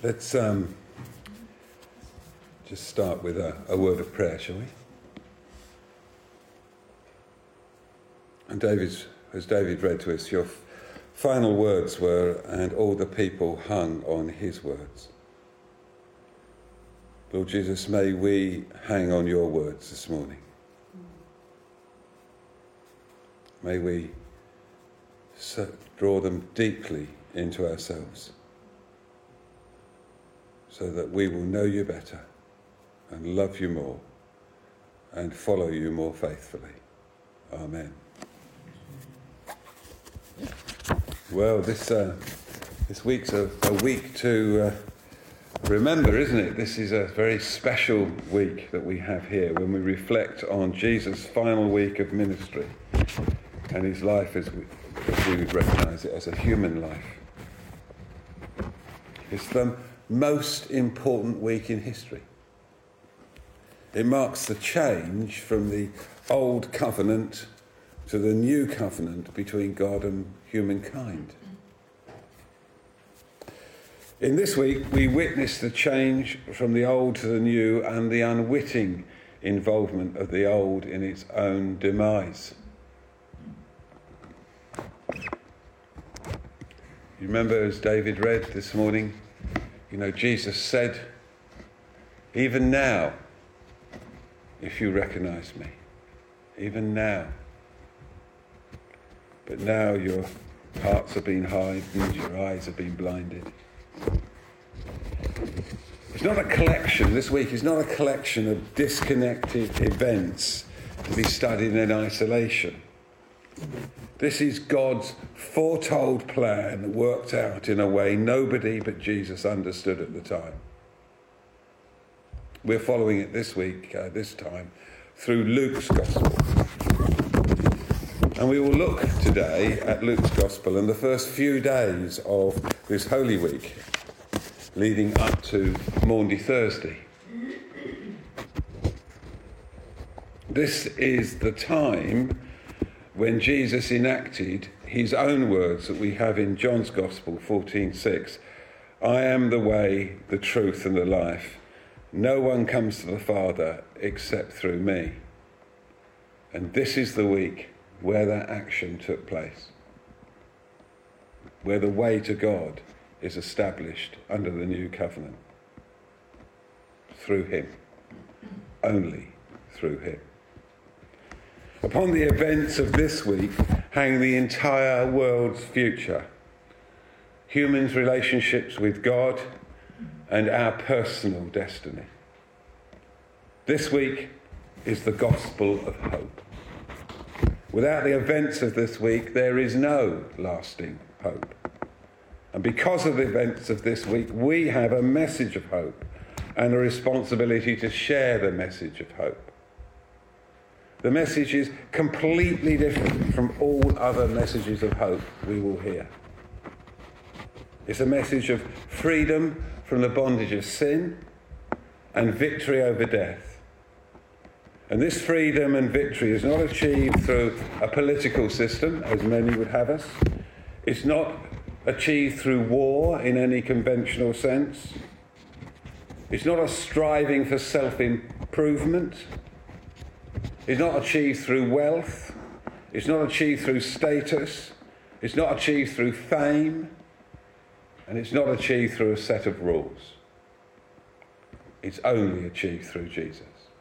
Let's just start with a word of prayer, shall we? And as David read to us, your final words were, "And all the people hung on his words." Lord Jesus, may we hang on your words this morning. May we draw them deeply into ourselves, so that we will know you better and love you more and follow you more faithfully. Amen. Well, this week's a week to remember, isn't it? This is a very special week that we have here when we reflect on Jesus' final week of ministry and his life as we would recognise it as a human life. It's the most important week in history. It marks the change from the old covenant to the new covenant between God and humankind. In this week, we witness the change from the old to the new and the unwitting involvement of the old in its own demise. You remember, as David read this morning, Jesus said, "Even now, if you recognise me, even now." But now your hearts have been hardened, your eyes have been blinded. It's not a collection, this week is not a collection of disconnected events to be studied in isolation. This is God's foretold plan worked out in a way nobody but Jesus understood at the time. We're following it this week, this time, through Luke's Gospel. And we will look today at Luke's Gospel and the first few days of this Holy Week, leading up to Maundy Thursday. This is the time when Jesus enacted his own words that we have in John's Gospel 14:6. "I am the way, the truth and the life. No one comes to the Father except through me." And this is the week where that action took place, where the way to God is established under the new covenant. Through him. Only through him. Upon the events of this week hang the entire world's future, humans' relationships with God, and our personal destiny. This week is the gospel of hope. Without the events of this week, there is no lasting hope. And because of the events of this week, we have a message of hope and a responsibility to share the message of hope. The message is completely different from all other messages of hope we will hear. It's a message of freedom from the bondage of sin and victory over death. And this freedom and victory is not achieved through a political system, as many would have us. It's not achieved through war in any conventional sense. It's not a striving for self-improvement. It's not achieved through wealth. It's not achieved through status. It's not achieved through fame. And it's not achieved through a set of rules. It's only achieved through Jesus.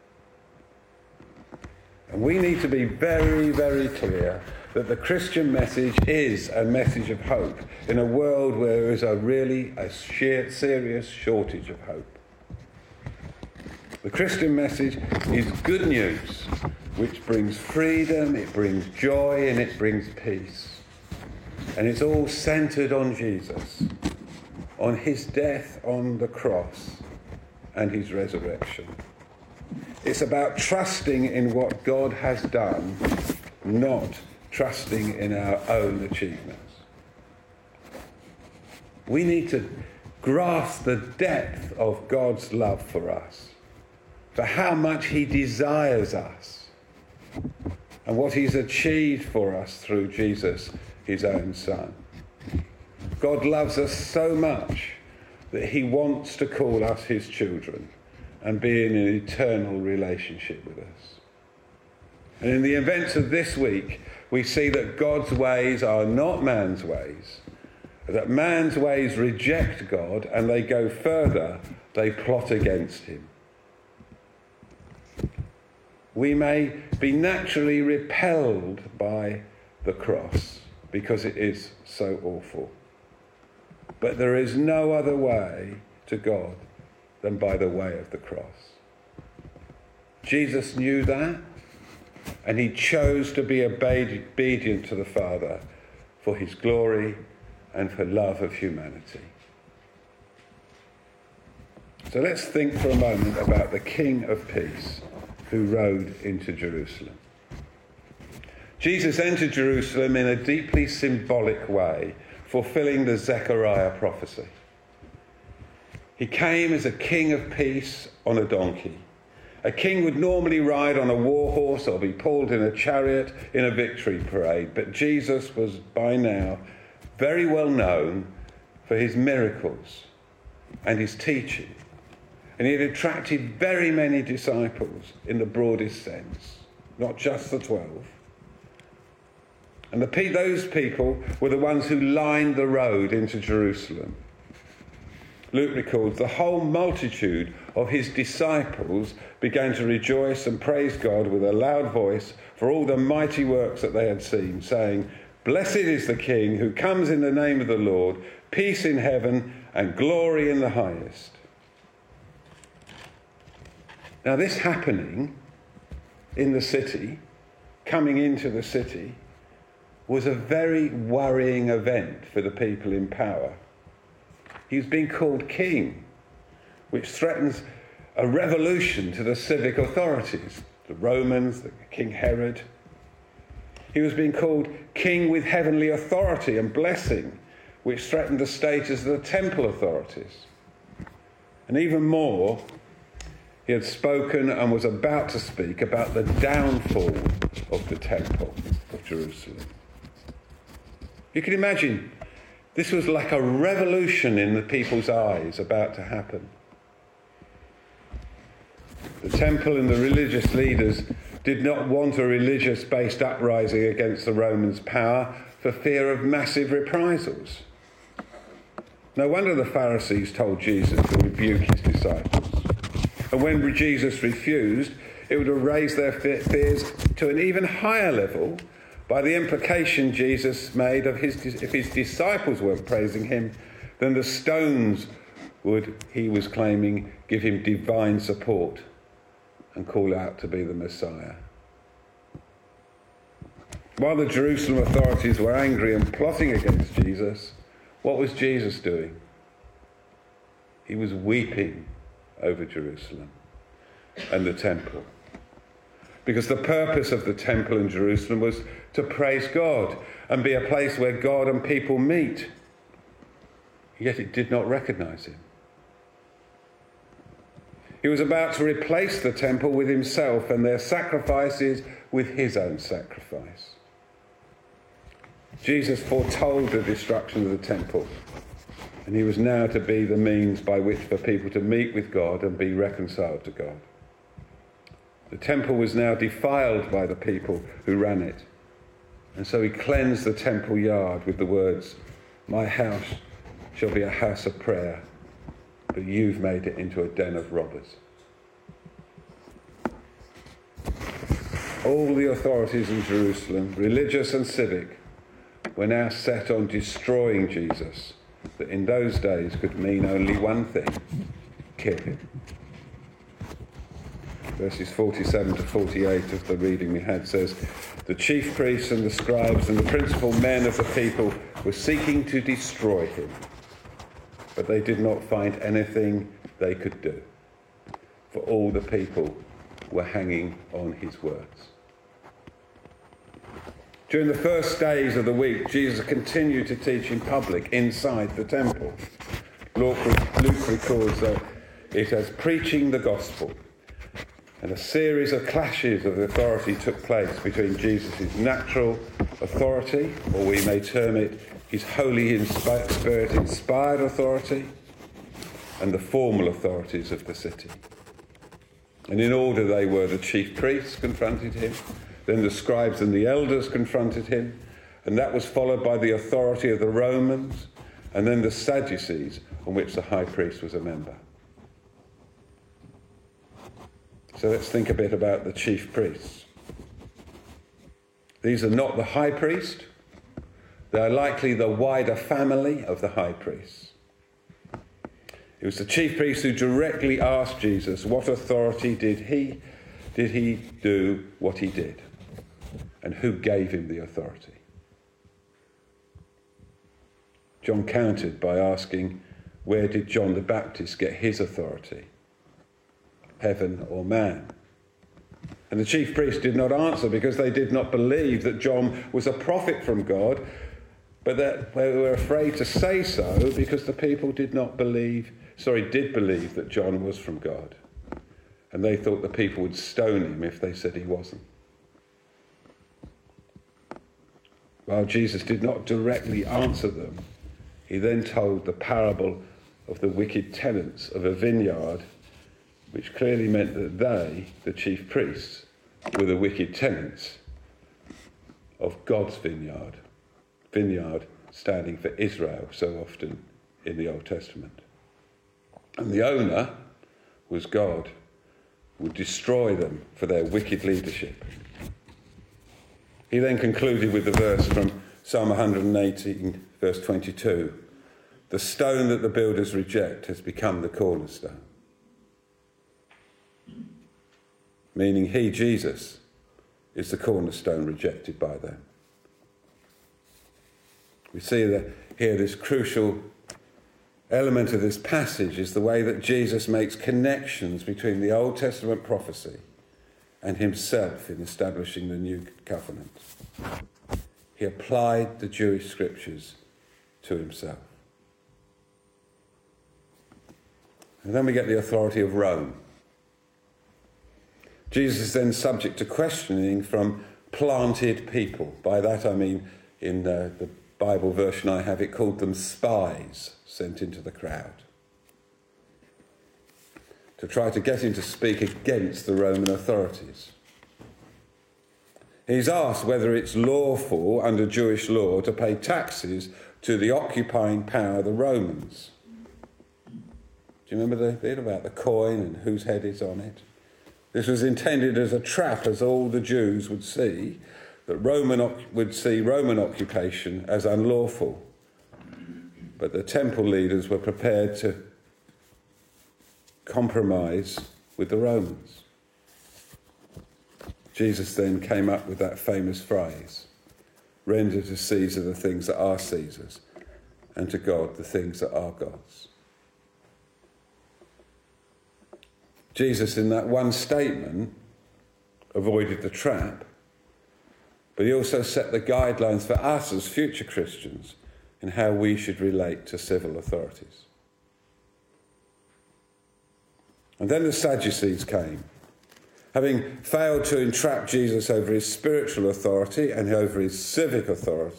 And we need to be very, very clear that the Christian message is a message of hope in a world where there is a serious shortage of hope. The Christian message is good news, which brings freedom, it brings joy, and it brings peace. And it's all centred on Jesus, on his death on the cross and his resurrection. It's about trusting in what God has done, not trusting in our own achievements. We need to grasp the depth of God's love for us, for how much he desires us, and what he's achieved for us through Jesus, his own Son. God loves us so much that he wants to call us his children and be in an eternal relationship with us. And in the events of this week, we see that God's ways are not man's ways, that man's ways reject God and they go further, they plot against him. We may be naturally repelled by the cross because it is so awful. But there is no other way to God than by the way of the cross. Jesus knew that, and he chose to be obedient to the Father for his glory and for love of humanity. So let's think for a moment about the King of Peace who rode into Jerusalem. Jesus entered Jerusalem in a deeply symbolic way, fulfilling the Zechariah prophecy. He came as a king of peace on a donkey. A king would normally ride on a war horse or be pulled in a chariot in a victory parade, but Jesus was by now very well known for his miracles and his teaching. And he had attracted very many disciples in the broadest sense, not just the 12. And those people were the ones who lined the road into Jerusalem. Luke records, the whole multitude of his disciples began to rejoice and praise God with a loud voice for all the mighty works that they had seen, saying, "Blessed is the King who comes in the name of the Lord, peace in heaven and glory in the highest." Now this happening in the city, coming into the city, was a very worrying event for the people in power. He was being called king, which threatens a revolution to the civic authorities, the Romans, King Herod. He was being called king with heavenly authority and blessing, which threatened the status of the temple authorities. And even more, he had spoken and was about to speak about the downfall of the temple of Jerusalem. You can imagine, this was like a revolution in the people's eyes about to happen. The temple and the religious leaders did not want a religious-based uprising against the Romans' power for fear of massive reprisals. No wonder the Pharisees told Jesus to rebuke his disciples. And when Jesus refused, it would have raised their fears to an even higher level by the implication Jesus made of if his disciples weren't praising him, then the stones would, he was claiming, give him divine support and call out to be the Messiah. While the Jerusalem authorities were angry and plotting against Jesus, what was Jesus doing? He was weeping over Jerusalem and the temple. Because the purpose of the temple in Jerusalem was to praise God and be a place where God and people meet. Yet it did not recognize him. He was about to replace the temple with himself and their sacrifices with his own sacrifice. Jesus foretold the destruction of the temple, and he was now to be the means by which for people to meet with God and be reconciled to God. The temple was now defiled by the people who ran it. And so he cleansed the temple yard with the words, "My house shall be a house of prayer, but you've made it into a den of robbers." All the authorities in Jerusalem, religious and civic, were now set on destroying Jesus, that in those days could mean only one thing: kill him. Verses 47 to 48 of the reading we had says, "The chief priests and the scribes and the principal men of the people were seeking to destroy him, but they did not find anything they could do, for all the people were hanging on his words." During the first days of the week, Jesus continued to teach in public inside the temple. Luke records that it as preaching the gospel. And a series of clashes of authority took place between Jesus' natural authority, or we may term it his Holy Spirit-inspired authority, and the formal authorities of the city. And in order they were: the chief priests confronted him, then the scribes and the elders confronted him, and that was followed by the authority of the Romans, and then the Sadducees, on which the high priest was a member. So let's think a bit about the chief priests. These are not the high priest. They are likely the wider family of the high priests. It was the chief priest who directly asked Jesus what authority did he do what he did, and who gave him the authority. John countered by asking, where did John the Baptist get his authority? Heaven or man? And the chief priests did not answer because they did not believe that John was a prophet from God, but that they were afraid to say so because the people did believe that John was from God. And they thought the people would stone him if they said he wasn't. While Jesus did not directly answer them, he then told the parable of the wicked tenants of a vineyard, which clearly meant that they, the chief priests, were the wicked tenants of God's vineyard. Vineyard standing for Israel so often in the Old Testament. And the owner was God, would destroy them for their wicked leadership. He then concluded with the verse from Psalm 118, verse 22. The stone that the builders reject has become the cornerstone. Meaning he, Jesus, is the cornerstone rejected by them. We see that here this crucial element of this passage is the way that Jesus makes connections between the Old Testament prophecy and himself in establishing the new covenant. He applied the Jewish scriptures to himself. And then we get the authority of Rome. Jesus is then subject to questioning from planted people. By that I mean, in the Bible version I have, it called them spies sent into the crowd to try to get him to speak against the Roman authorities. He's asked whether it's lawful under Jewish law to pay taxes to the occupying power, the Romans. Do you remember the bit about the coin and whose head is on it? This was intended as a trap, as all the Jews would see, that would see Roman occupation as unlawful. But the temple leaders were prepared to compromise with the Romans. Jesus then came up with that famous phrase, render to Caesar the things that are Caesar's, and to God the things that are God's. Jesus, in that one statement, avoided the trap, but he also set the guidelines for us as future Christians in how we should relate to civil authorities. And then the Sadducees came. Having failed to entrap Jesus over his spiritual authority and over his civic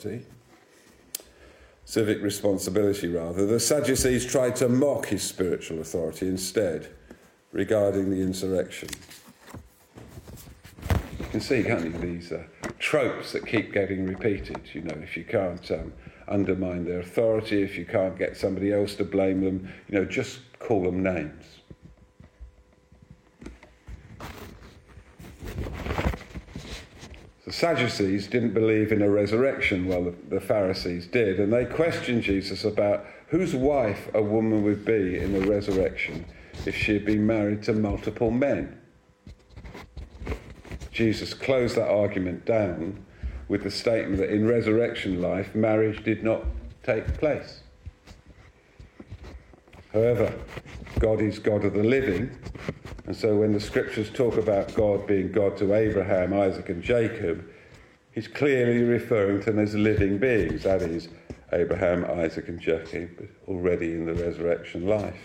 responsibility, the Sadducees tried to mock his spiritual authority instead, regarding the insurrection. You can see, can't you, these tropes that keep getting repeated. You know, if you can't undermine their authority, if you can't get somebody else to blame them, just call them names. The Sadducees didn't believe in a resurrection, while the Pharisees did, and they questioned Jesus about whose wife a woman would be in the resurrection if she had been married to multiple men. Jesus closed that argument down with the statement that in resurrection life, marriage did not take place. However, God is God of the living, and so when the scriptures talk about God being God to Abraham, Isaac and Jacob, he's clearly referring to them as living beings, that is, Abraham, Isaac and Jacob, already in the resurrection life.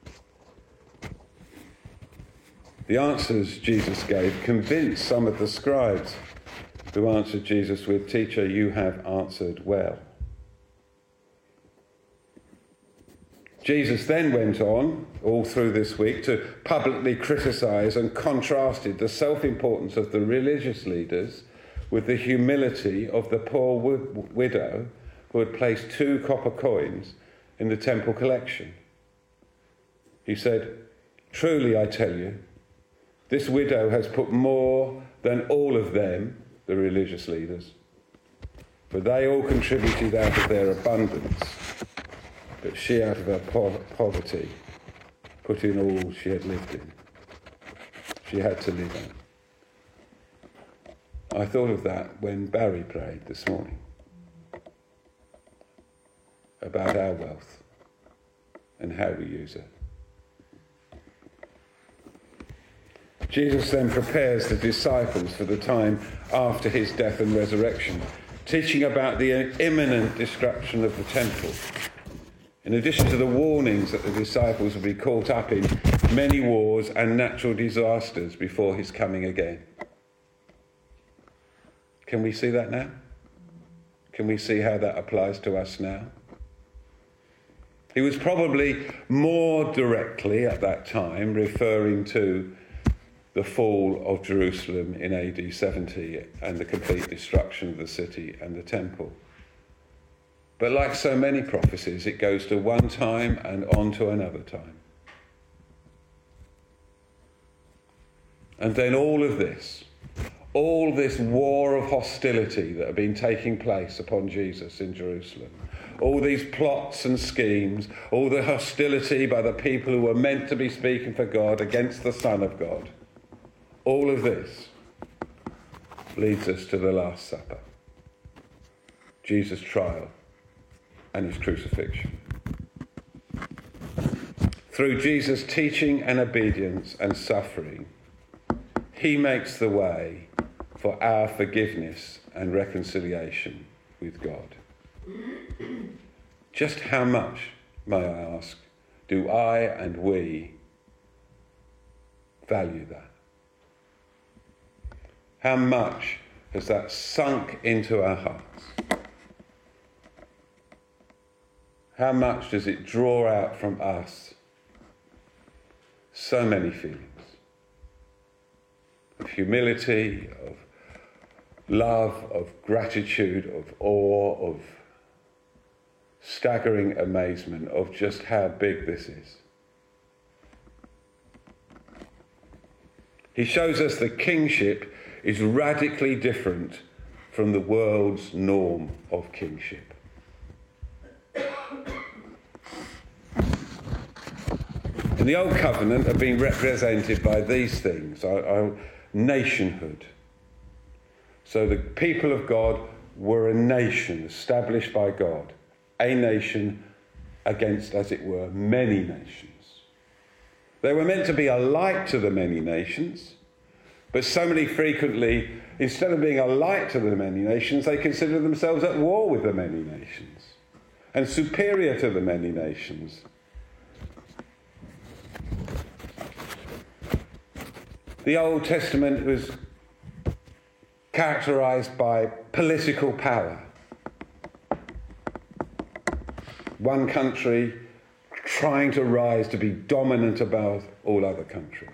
The answers Jesus gave convinced some of the scribes, who answered Jesus with, "Teacher, you have answered well." Jesus then went on, all through this week, to publicly criticise and contrasted the self-importance of the religious leaders with the humility of the poor widow who had placed 2 copper coins in the temple collection. He said, "Truly I tell you, this widow has put more than all of them," the religious leaders, "for they all contributed out of their abundance, but she out of her poverty put in all she had lived in." She had to live on. I thought of that when Barry prayed this morning about our wealth and how we use it. Jesus then prepares the disciples for the time after his death and resurrection, teaching about the imminent destruction of the temple. In addition to the warnings that the disciples will be caught up in many wars and natural disasters before his coming again. Can we see that now? Can we see how that applies to us now? He was probably more directly at that time referring to the fall of Jerusalem in AD 70 and the complete destruction of the city and the temple. But like so many prophecies, it goes to one time and on to another time. And then all this war of hostility that had been taking place upon Jesus in Jerusalem, all these plots and schemes, all the hostility by the people who were meant to be speaking for God against the Son of God, all of this leads us to the Last Supper, Jesus' trial and his crucifixion. Through Jesus' teaching and obedience and suffering, he makes the way for our forgiveness and reconciliation with God. Just how much, may I ask, do I and we value that? How much has that sunk into our hearts? How much does it draw out from us so many feelings of humility, of love, of gratitude, of awe, of staggering amazement of just how big this is? He shows us that kingship is radically different from the world's norm of kingship. In the Old Covenant have been represented by these things, our nationhood. So the people of God were a nation established by God, a nation against, as it were, many nations. They were meant to be a light to the many nations, but so many frequently, instead of being a light to the many nations, they consider themselves at war with the many nations and superior to the many nations. The Old Testament was characterized by political power. One country trying to rise to be dominant above all other countries.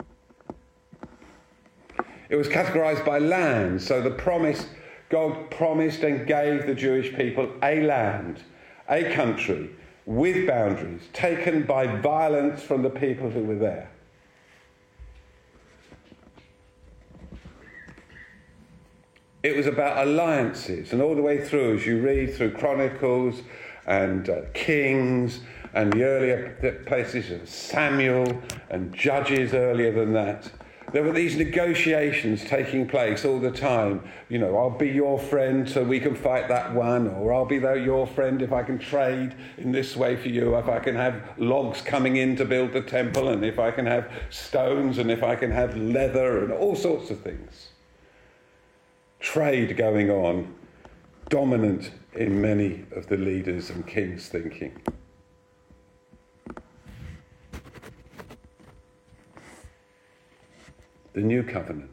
It was categorized by land, so God promised and gave the Jewish people a land, a country with boundaries taken by violence from the people who were there. It was about alliances, and all the way through, as you read through Chronicles and Kings and the earlier places of Samuel and Judges earlier than that, there were these negotiations taking place all the time. You know, I'll be your friend so we can fight that one, or I'll be your friend if I can trade in this way for you, if I can have logs coming in to build the temple, and if I can have stones, and if I can have leather, and all sorts of things. Trade going on, dominant in many of the leaders and kings' thinking. The New Covenant.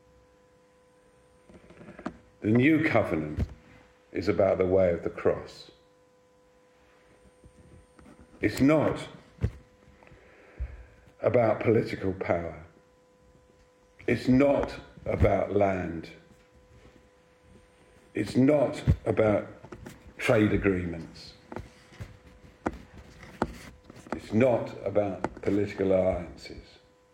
The New Covenant is about the way of the cross. It's not about political power. It's not about land. It's not about trade agreements. It's not about political alliances.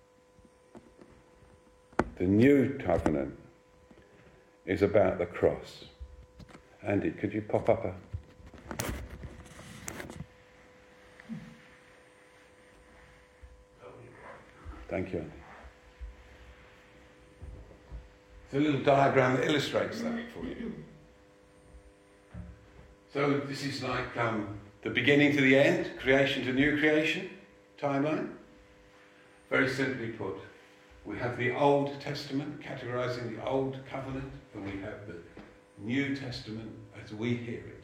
The new covenant is about the cross. Andy, could you pop up a... Thank you, Andy. It's a little diagram that illustrates that for you. So this is like the beginning to the end, creation to new creation timeline. Very simply put, we have the Old Testament categorizing the Old Covenant, and we have the New Testament as we hear it.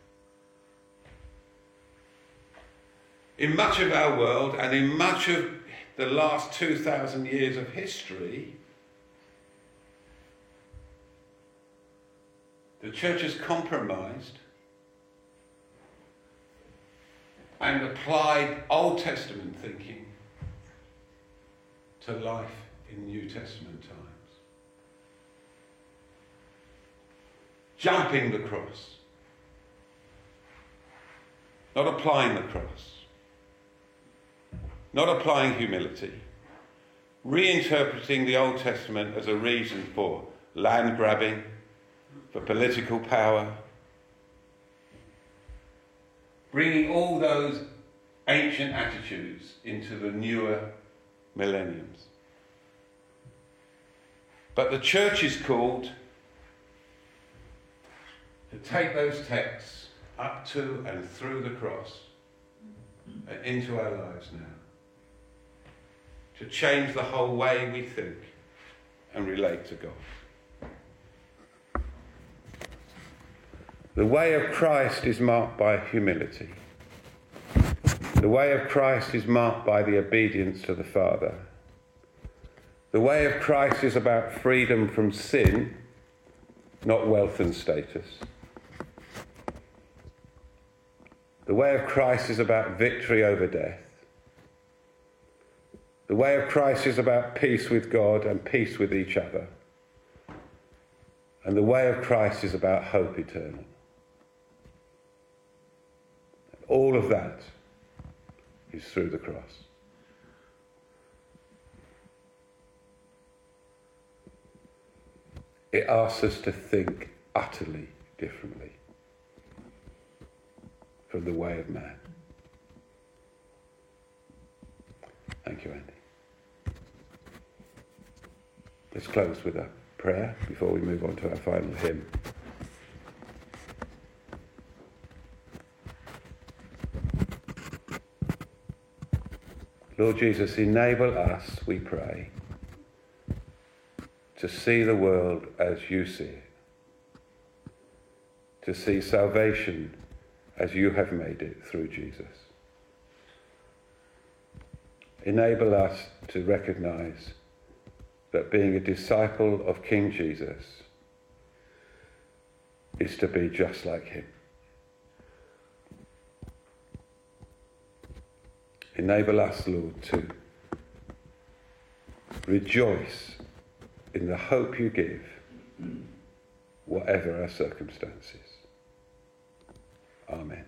In much of our world and in much of the last 2,000 years of history, the church has compromised and applied Old Testament thinking to life in New Testament times. Jumping the cross, not applying the cross, not applying humility, reinterpreting the Old Testament as a reason for land grabbing, for political power, bringing all those ancient attitudes into the newer millenniums. But the church is called to take those texts up to and through the cross and into our lives now, to change the whole way we think and relate to God. The way of Christ is marked by humility. The way of Christ is marked by the obedience to the Father. The way of Christ is about freedom from sin, not wealth and status. The way of Christ is about victory over death. The way of Christ is about peace with God and peace with each other. And the way of Christ is about hope eternal. All of that is through the cross. It asks us to think utterly differently from the way of man. Thank you, Andy. Let's close with a prayer before we move on to our final hymn. Lord Jesus, enable us, we pray, to see the world as you see it, to see salvation as you have made it through Jesus. Enable us to recognize that being a disciple of King Jesus is to be just like him. Enable us, Lord, to rejoice in the hope you give, whatever our circumstances. Amen.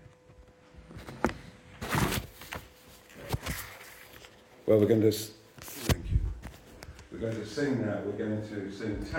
Well, we're going to sing now. We're going to sing